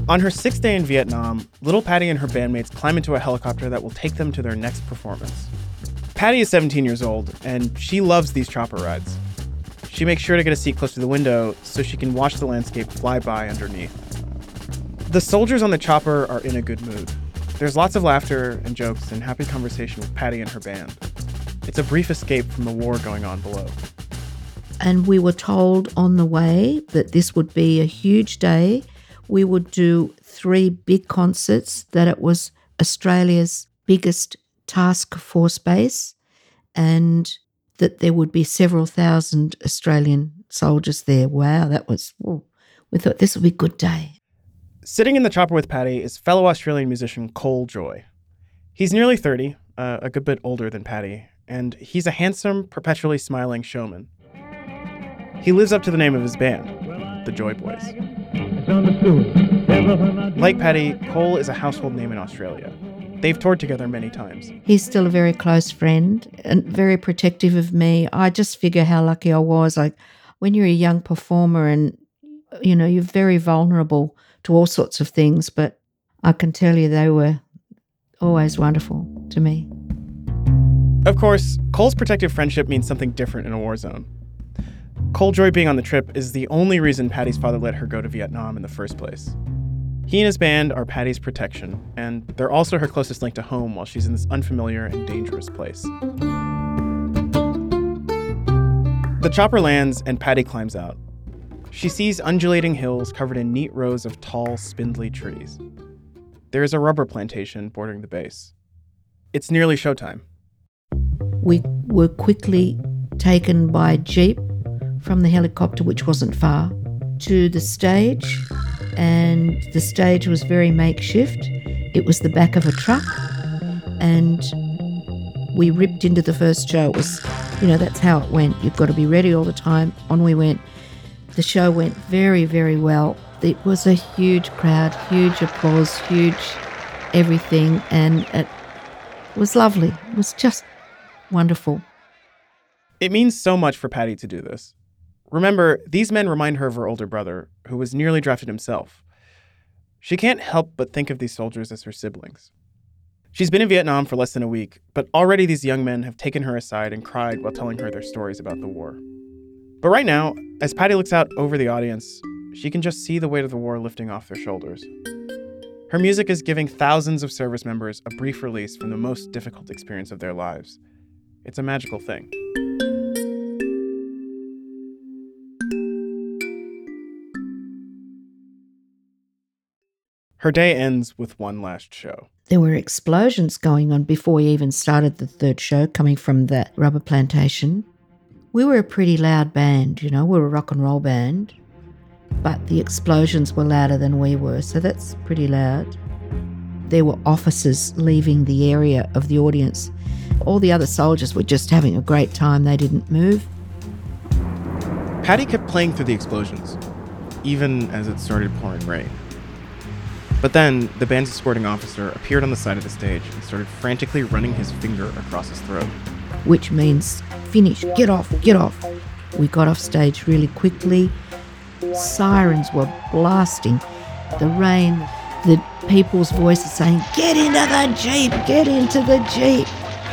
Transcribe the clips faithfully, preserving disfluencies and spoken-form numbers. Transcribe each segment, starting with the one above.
On her sixth day in Vietnam, little Patty and her bandmates climb into a helicopter that will take them to their next performance. Patty is seventeen years old, and she loves these chopper rides. She makes sure to get a seat close to the window so she can watch the landscape fly by underneath. The soldiers on the chopper are in a good mood. There's lots of laughter and jokes and happy conversation with Patty and her band. It's a brief escape from the war going on below. And we were told on the way that this would be a huge day. We would do three big concerts, that it was Australia's biggest task force base, and that there would be several thousand Australian soldiers there. Wow, that was, oh, we thought this would be a good day. Sitting in the chopper with Patty is fellow Australian musician Cole Joy. He's nearly thirty, uh, a good bit older than Patty, and he's a handsome, perpetually smiling showman. He lives up to the name of his band, the Joy Boys. Like Patty, Cole is a household name in Australia. They've toured together many times. He's still a very close friend and very protective of me. I just figure how lucky I was. Like, when you're a young performer and, you know, you're very vulnerable to all sorts of things, but I can tell you they were always wonderful to me. Of course, Cole's protective friendship means something different in a war zone. Cole Joy being on the trip is the only reason Patty's father let her go to Vietnam in the first place. He and his band are Patty's protection, and they're also her closest link to home while she's in this unfamiliar and dangerous place. The chopper lands and Patty climbs out. She sees undulating hills covered in neat rows of tall, spindly trees. There is a rubber plantation bordering the base. It's nearly showtime. We were quickly taken by jeep from the helicopter, which wasn't far, to the stage, and the stage was very makeshift. It was the back of a truck, and we ripped into the first show. It was, you know, that's how it went. You've got to be ready all the time. On we went. The show went very, very well. It was a huge crowd, huge applause, huge everything, and it was lovely. It was just wonderful. It means so much for Patty to do this. Remember, these men remind her of her older brother, who was nearly drafted himself. She can't help but think of these soldiers as her siblings. She's been in Vietnam for less than a week, but already these young men have taken her aside and cried while telling her their stories about the war. But right now, as Patty looks out over the audience, she can just see the weight of the war lifting off their shoulders. Her music is giving thousands of service members a brief release from the most difficult experience of their lives. It's a magical thing. Her day ends with one last show. There were explosions going on before we even started the third show, coming from the rubber plantation. We were a pretty loud band, you know, we were a rock and roll band, but the explosions were louder than we were, so that's pretty loud. There were officers leaving the area of the audience. All the other soldiers were just having a great time. They didn't move. Patty kept playing through the explosions, even as it started pouring rain. But then, the band's escorting officer appeared on the side of the stage and started frantically running his finger across his throat. Which means, finish, get off, get off. We got off stage really quickly. Sirens were blasting. The rain, the people's voices saying, get into the Jeep, get into the Jeep.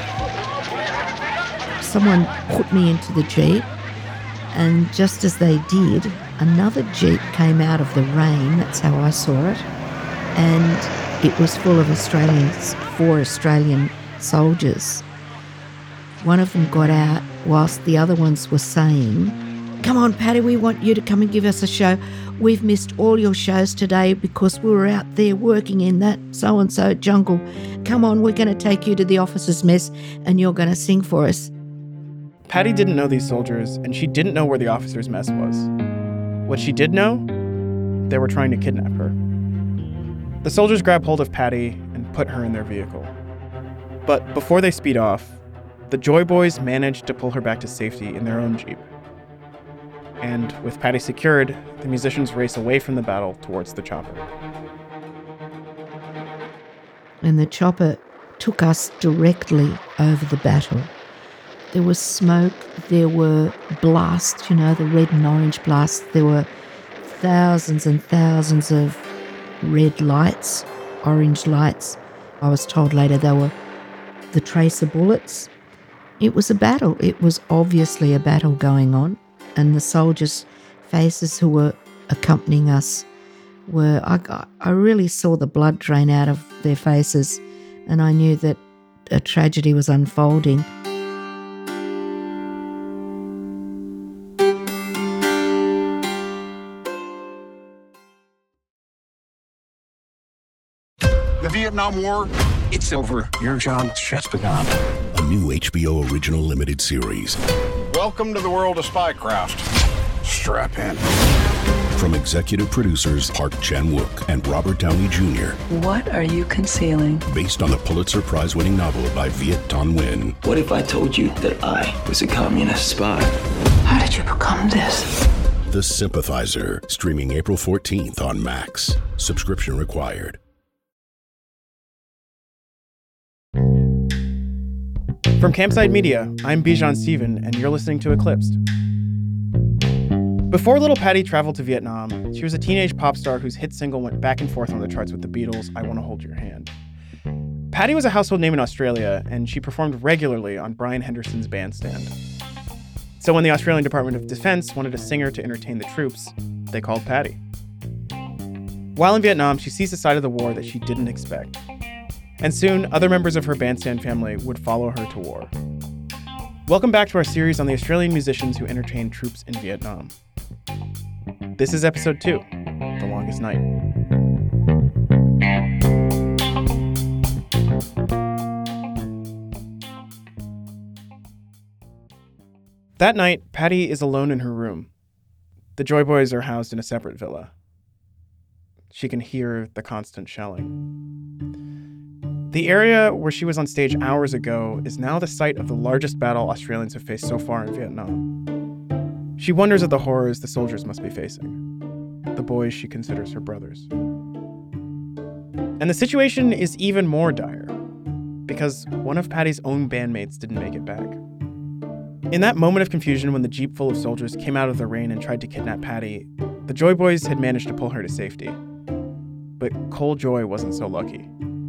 Someone put me into the Jeep, and just as they did, another Jeep came out of the rain, that's how I saw it, and it was full of Australians, four Australian soldiers. One of them got out whilst the other ones were saying, come on, Patty, we want you to come and give us a show. We've missed all your shows today because we were out there working in that so-and-so jungle. Come on, we're going to take you to the officers' mess and you're going to sing for us. Patty didn't know these soldiers, and she didn't know where the officers' mess was. What she did know, they were trying to kidnap her. The soldiers grab hold of Patty and put her in their vehicle. But before they speed off, the Joy Boys managed to pull her back to safety in their own Jeep. And with Patty secured, the musicians race away from the battle towards the chopper. And the chopper took us directly over the battle. There was smoke, there were blasts, you know, the red and orange blasts. There were thousands and thousands of red lights, orange lights. I was told later they were the tracer bullets. It was a battle. It was obviously a battle going on, and the soldiers' faces who were accompanying us were, I, I really saw the blood drain out of their faces, and I knew that a tragedy was unfolding. The Vietnam War, it's over. Your job's just begun. A new H B O original limited series. Welcome to the world of spycraft. Strap in. From executive producers Park Chan-wook and Robert Downey Junior What are you concealing? Based on the Pulitzer Prize-winning novel by Viet Thanh Nguyen. What if I told you that I was a communist spy? How did you become this? The Sympathizer, streaming April fourteenth on Max. Subscription required. From Campside Media, I'm Bijan Stephen, and you're listening to Eclipsed. Before little Patty traveled to Vietnam, she was a teenage pop star whose hit single went back and forth on the charts with the Beatles' I Wanna Hold Your Hand. Patty was a household name in Australia, and she performed regularly on Brian Henderson's bandstand. So when the Australian Department of Defense wanted a singer to entertain the troops, they called Patty. While in Vietnam, she sees a side of the war that she didn't expect. And soon, other members of her bandstand family would follow her to war. Welcome back to our series on the Australian musicians who entertained troops in Vietnam. This is episode two, The Longest Night. That night, Patty is alone in her room. The Joy Boys are housed in a separate villa. She can hear the constant shelling. The area where she was on stage hours ago is now the site of the largest battle Australians have faced so far in Vietnam. She wonders at the horrors the soldiers must be facing, the boys she considers her brothers. And the situation is even more dire, because one of Patty's own bandmates didn't make it back. In that moment of confusion when the jeep full of soldiers came out of the rain and tried to kidnap Patty, the Joy Boys had managed to pull her to safety. But Cole Joy wasn't so lucky.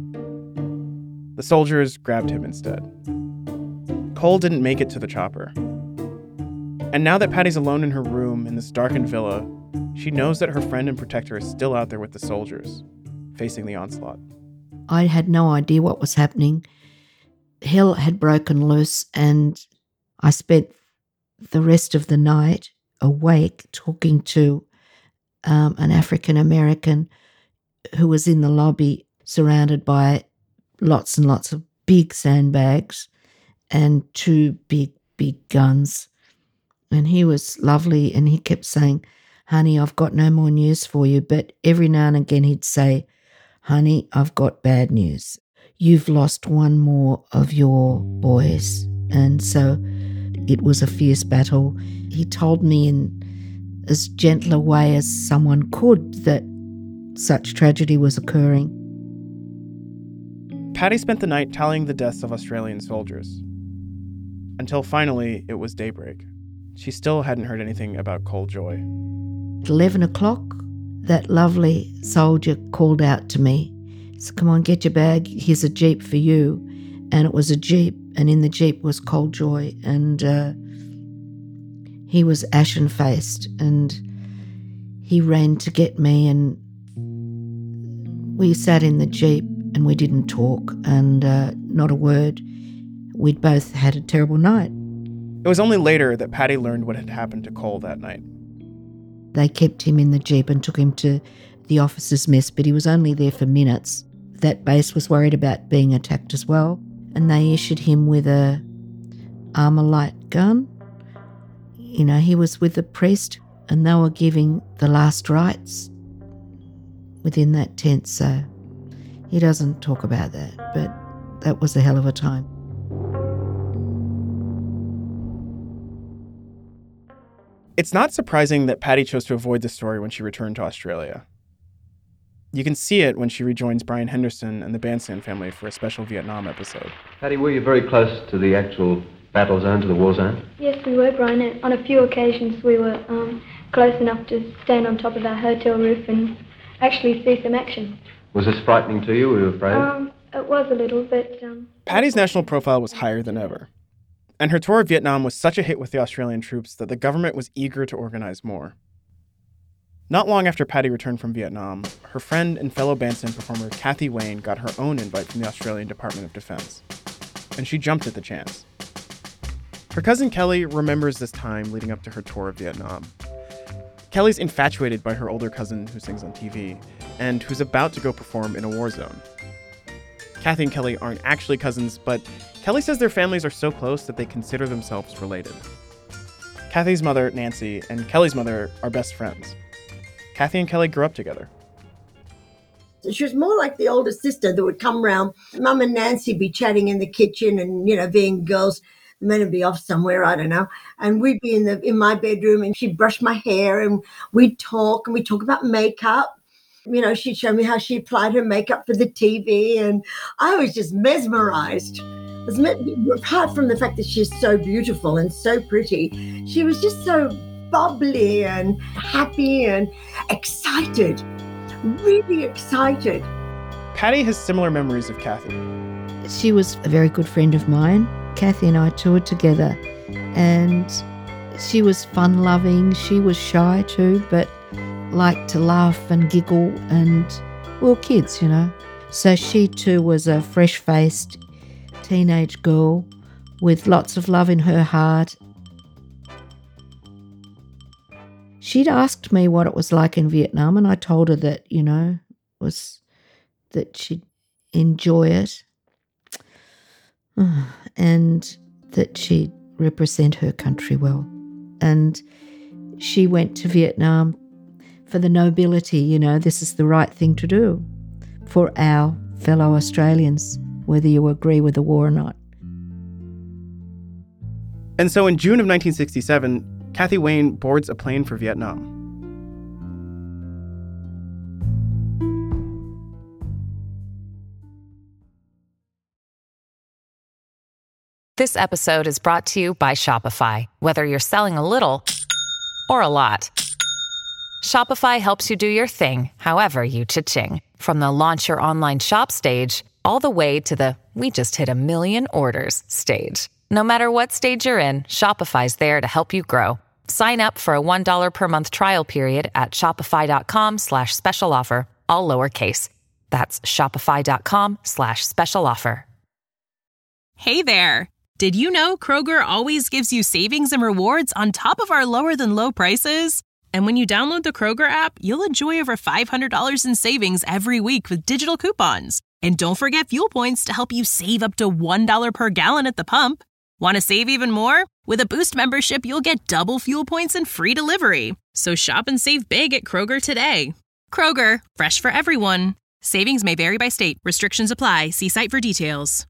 The soldiers grabbed him instead. Cole didn't make it to the chopper. And now that Patty's alone in her room in this darkened villa, she knows that her friend and protector is still out there with the soldiers, facing the onslaught. I had no idea what was happening. Hell had broken loose, and I spent the rest of the night awake talking to um, an African American who was in the lobby surrounded by lots and lots of big sandbags and two big, big guns. And he was lovely, and he kept saying, "Honey, I've got no more news for you." But every now and again he'd say, "Honey, I've got bad news. You've lost one more of your boys." And so it was a fierce battle. He told me in as gentle a way as someone could that such tragedy was occurring. Patty spent the night tallying the deaths of Australian soldiers. Until finally, it was daybreak. She still hadn't heard anything about Cole Joy. At eleven o'clock, that lovely soldier called out to me. He said, "Come on, get your bag. Here's a jeep for you." And it was a jeep, and in the jeep was Cole Joy. And uh, he was ashen-faced, and he ran to get me, and we sat in the jeep, and we didn't talk, and uh, not a word. We'd both had a terrible night. It was only later that Patty learned what had happened to Cole that night. They kept him in the jeep and took him to the officers' mess, but he was only there for minutes. That base was worried about being attacked as well, and they issued him with a Armalite gun. You know, he was with the priest, and they were giving the last rites within that tent, so he doesn't talk about that, but that was a hell of a time. It's not surprising that Patty chose to avoid the story when she returned to Australia. You can see it when she rejoins Brian Henderson and the Bandstand family for a special Vietnam episode. Patty, were you very close to the actual battle zone, to the war zone? Yes, we were, Brian. On a few occasions we were um, close enough to stand on top of our hotel roof and actually see some action. Was this frightening to you? Were you afraid? Um, it was a little, but... Um, Patty's national profile was higher than ever. And her tour of Vietnam was such a hit with the Australian troops that the government was eager to organize more. Not long after Patty returned from Vietnam, her friend and fellow bandstand performer Kathy Wayne got her own invite from the Australian Department of Defense. And she jumped at the chance. Her cousin Kelly remembers this time leading up to her tour of Vietnam. Kelly's infatuated by her older cousin who sings on T V, and who's about to go perform in a war zone. Kathy and Kelly aren't actually cousins, but Kelly says their families are so close that they consider themselves related. Kathy's mother, Nancy, and Kelly's mother are best friends. Kathy and Kelly grew up together. She was more like the older sister that would come round. Mum and Nancy be chatting in the kitchen and, you know, being girls. The men would be off somewhere, I don't know. And we'd be in the in my bedroom and she'd brush my hair and we'd talk and we'd talk about makeup. You know, she'd show me how she applied her makeup for the T V and I was just mesmerized. Apart from the fact that she's so beautiful and so pretty, she was just so bubbly and happy and excited, really excited. Patty has similar memories of Kathy. She was a very good friend of mine. Kathy and I toured together and she was fun-loving. She was shy too, but liked to laugh and giggle and we were kids, you know. So she too was a fresh-faced teenage girl with lots of love in her heart. She'd asked me what it was like in Vietnam and I told her that, you know, was that she'd enjoy it and that she'd represent her country well. And she went to Vietnam for the nobility, you know, this is the right thing to do for our fellow Australians, whether you agree with the war or not. And so in June of nineteen sixty-seven, Kathy Wayne boards a plane for Vietnam. This episode is brought to you by Shopify. Whether you're selling a little or a lot, Shopify helps you do your thing, however you cha-ching. From the launch your online shop stage, all the way to the we just hit a million orders stage. No matter what stage you're in, Shopify's there to help you grow. Sign up for a one dollar per month trial period at shopify.com slash special offer, all lowercase. That's shopify.com slash special offer. Hey there. Did you know Kroger always gives you savings and rewards on top of our lower than low prices? And when you download the Kroger app, you'll enjoy over five hundred dollars in savings every week with digital coupons. And don't forget fuel points to help you save up to one dollar per gallon at the pump. Want to save even more? With a Boost membership, you'll get double fuel points and free delivery. So shop and save big at Kroger today. Kroger, fresh for everyone. Savings may vary by state. Restrictions apply. See site for details.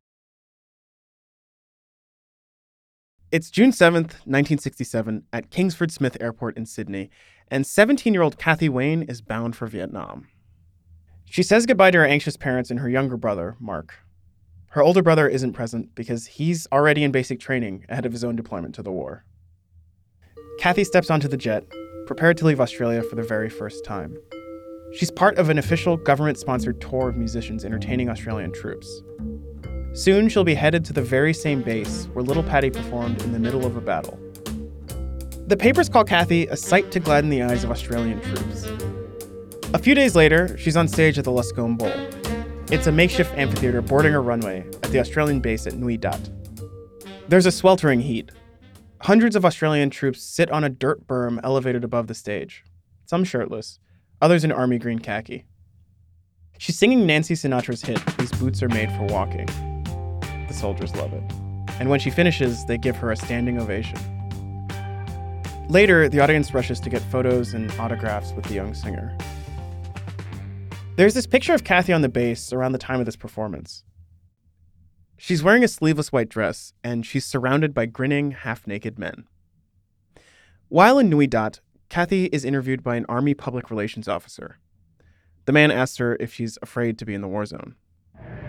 It's June seventh, nineteen sixty-seven, at Kingsford Smith Airport in Sydney, and seventeen-year-old Kathy Wayne is bound for Vietnam. She says goodbye to her anxious parents and her younger brother, Mark. Her older brother isn't present because he's already in basic training ahead of his own deployment to the war. Kathy steps onto the jet, prepared to leave Australia for the very first time. She's part of an official government-sponsored tour of musicians entertaining Australian troops. Soon she'll be headed to the very same base where little Patty performed in the middle of a battle. The papers call Kathy a sight to gladden the eyes of Australian troops. A few days later, she's on stage at the Luscombe Bowl. It's a makeshift amphitheater bordering a runway at the Australian base at Nui Dat. There's a sweltering heat. Hundreds of Australian troops sit on a dirt berm elevated above the stage, some shirtless, others in army green khaki. She's singing Nancy Sinatra's hit, "These Boots Are Made for Walking." The soldiers love it. And when she finishes, they give her a standing ovation. Later, the audience rushes to get photos and autographs with the young singer. There's this picture of Kathy on the base around the time of this performance. She's wearing a sleeveless white dress, and she's surrounded by grinning, half-naked men. While in Nui Dat, Kathy is interviewed by an Army public relations officer. The man asks her if she's afraid to be in the war zone.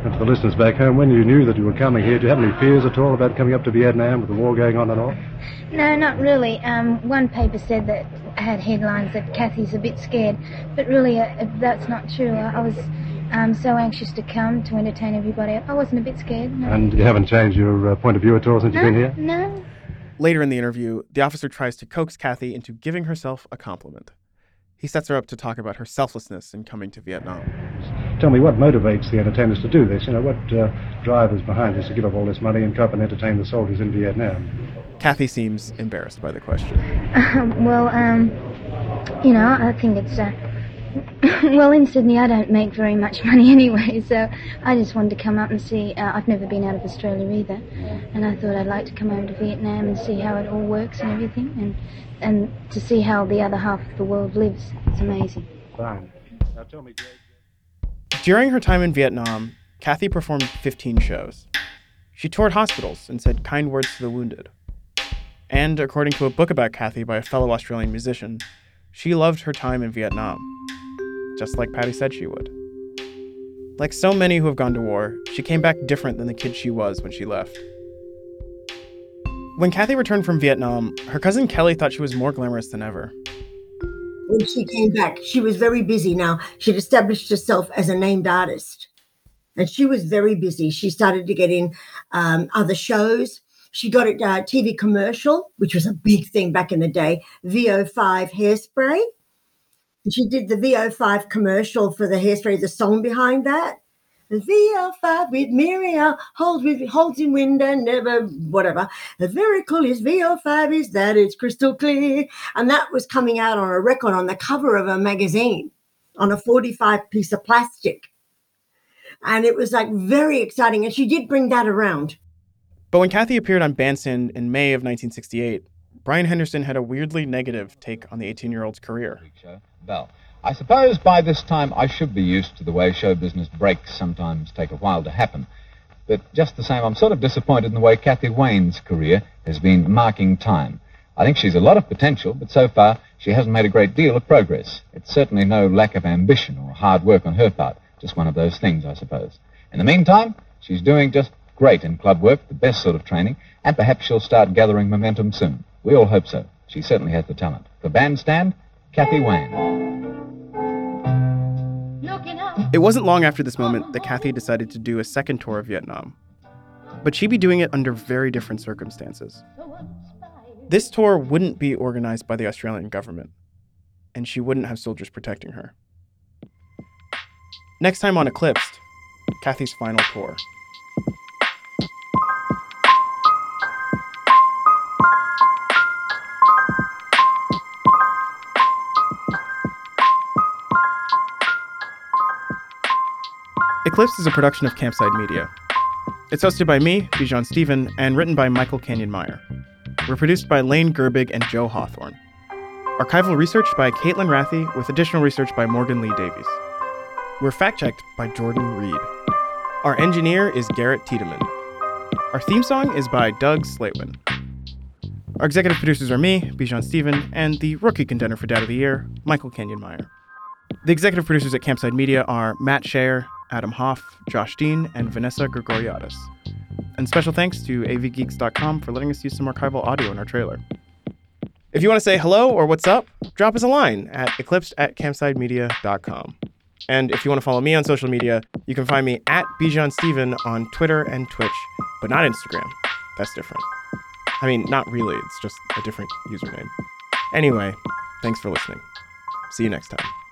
And for the listeners back home, when you knew that you were coming here, do you have any fears at all about coming up to Vietnam with the war going on and all? No, not really. Um, one paper said that had headlines that Kathy's a bit scared, but really uh, that's not true. I, I was um, so anxious to come to entertain everybody. I wasn't a bit scared. No. And you haven't changed your uh, point of view at all since no, you've been here? No. Later in the interview, the officer tries to coax Kathy into giving herself a compliment. He sets her up to talk about her selflessness in coming to Vietnam. Tell me, what motivates the entertainers to do this? You know, what uh, drive is behind this to give up all this money and come up and entertain the soldiers in Vietnam? Kathy seems embarrassed by the question. Um, well, um, you know, I think it's, uh, well, in Sydney I don't make very much money anyway, so I just wanted to come up and see. uh, I've never been out of Australia either, and I thought I'd like to come over to Vietnam and see how it all works and everything, and and to see how the other half of the world lives. It's amazing. Fine. Now tell me, Greg. During her time in Vietnam, Kathy performed fifteen shows. She toured hospitals and said kind words to the wounded. And according to a book about Kathy by a fellow Australian musician, she loved her time in Vietnam, just like Patty said she would. Like so many who have gone to war, she came back different than the kid she was when she left. When Kathy returned from Vietnam, her cousin Kelly thought she was more glamorous than ever. When she came back, she was very busy now. She'd established herself as a named artist. And she was very busy. She started to get in um, other shows. She got a uh, T V commercial, which was a big thing back in the day, V O five hairspray. And she did the V O five commercial for the hairspray, the song behind that. The V O five with Miriam holds with holds in wind and never whatever. The very cool is V O five is that it's crystal clear. And that was coming out on a record on the cover of a magazine on a forty-five piece of plastic. And it was like very exciting. And she did bring that around. But when Kathy appeared on Bandstand in May of nineteen sixty-eight, Brian Henderson had a weirdly negative take on the eighteen-year-old's career. Bell. I suppose by this time I should be used to the way show business breaks sometimes take a while to happen. But just the same, I'm sort of disappointed in the way Kathy Wayne's career has been marking time. I think she's a lot of potential, but so far she hasn't made a great deal of progress. It's certainly no lack of ambition or hard work on her part. Just one of those things, I suppose. In the meantime, she's doing just great in club work, the best sort of training, and perhaps she'll start gathering momentum soon. We all hope so. She certainly has the talent. For Bandstand, Kathy Wayne. It wasn't long after this moment that Kathy decided to do a second tour of Vietnam. But she'd be doing it under very different circumstances. This tour wouldn't be organized by the Australian government, and she wouldn't have soldiers protecting her. Next time on Eclipsed, Kathy's final tour. Eclipsed is a production of Campside Media. It's hosted by me, Bijan Stephen, and written by Michael Canyon-Meyer. We're produced by Lane Gerbig and Joe Hawthorne. Archival research by Caitlin Rathie, with additional research by Morgan Lee Davies. We're fact-checked by Jordan Reed. Our engineer is Garrett Tiedemann. Our theme song is by Doug Slatewin. Our executive producers are me, Bijan Stephen, and the rookie contender for Dad of the Year, Michael Canyon-Meyer. The executive producers at Campside Media are Matt Shayer, Adam Hoff, Josh Dean, and Vanessa Gregoriadis. And special thanks to A V Geeks dot com for letting us use some archival audio in our trailer. If you want to say hello or what's up, drop us a line at eclipsed at campside media dot com. And if you want to follow me on social media, you can find me at Bijan Stephen on Twitter and Twitch, but not Instagram. That's different. I mean, not really. It's just a different username. Anyway, thanks for listening. See you next time.